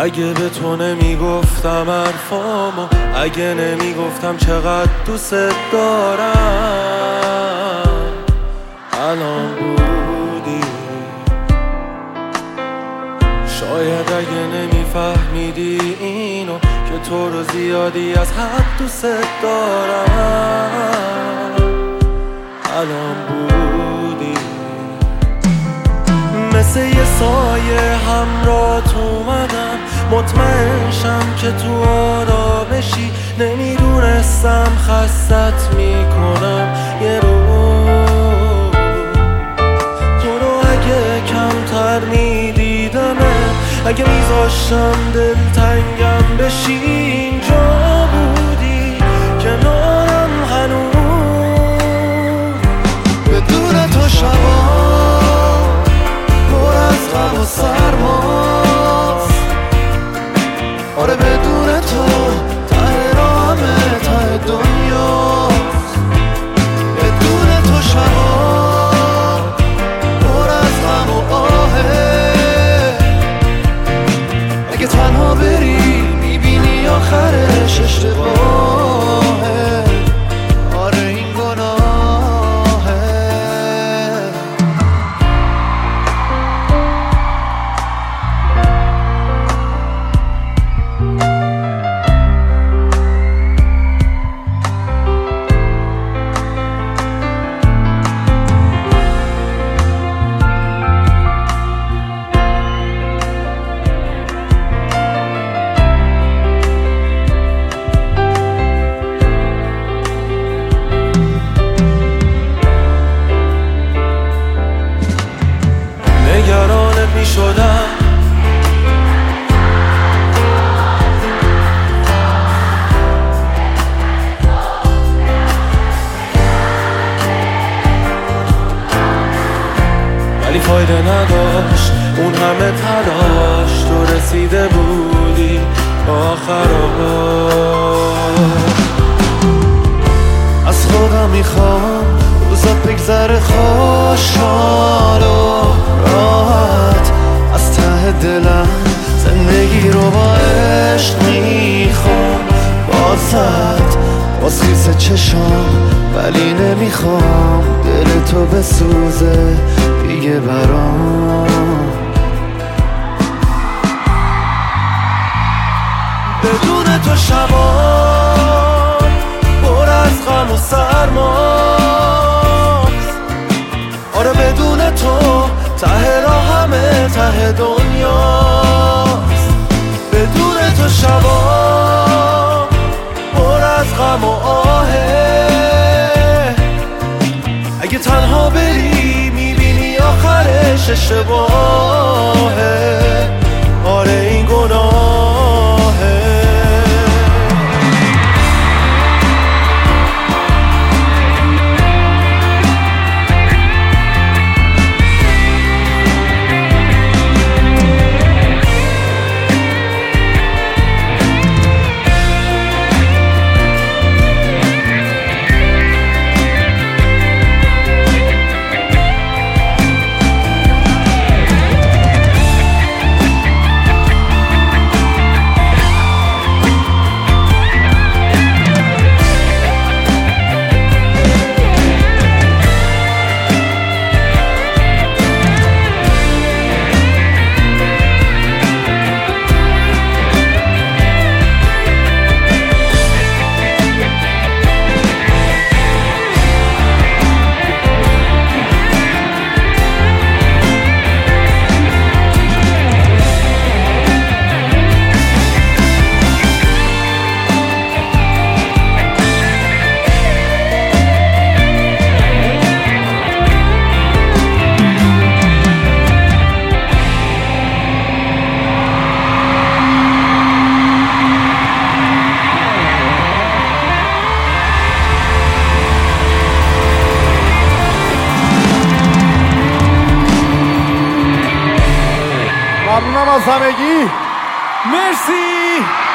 اگه به تو نمیگفتم حرفامو، اگه نمیگفتم چقدر دوست دارم، الان بودی. شاید اگه نمیفهمیدی اینو، که تو رو زیادی از حد دوست دارم، الان بودی. مثل یه سایه همراهت اومدم، مطمئن شم که تو آرامشی. نمیدونستم خستت میکنم یه روز. تو رو اگه کمتر میدیدمه، اگه میذاشتم دلتنگم بشی، اینجا بودی کنارم هنوز. بدون تو شبا پر از غم و سرماست. آره بدون تو ته راهمه، ته دنیاست. بدون تو شبا پر از غم و آهه. اگه تنها بری میبینی آخرش اشتباهه. آره این گناهه. نگرانت می شدم، ولی فایده نداشت اون همه تلاش. تو رسیده بودی آخرش. از خودم میخوام روزا بگذره خوشحال و راحت. از ته دلم زندگی رو با عشق میخوام. باز خیس چشام ولی نمیخوام دل تو بسوزه دیگه برام. بدون تو شبا پر از غم و سرماست. آره بدون تو ته راهمه، ته دنیاست. بدون تو شبا پر از غم و آهه. اگه تنها بری میبینی آخرش اشتباهه. آره این گناهه. ممنونم از همگی. مرسی.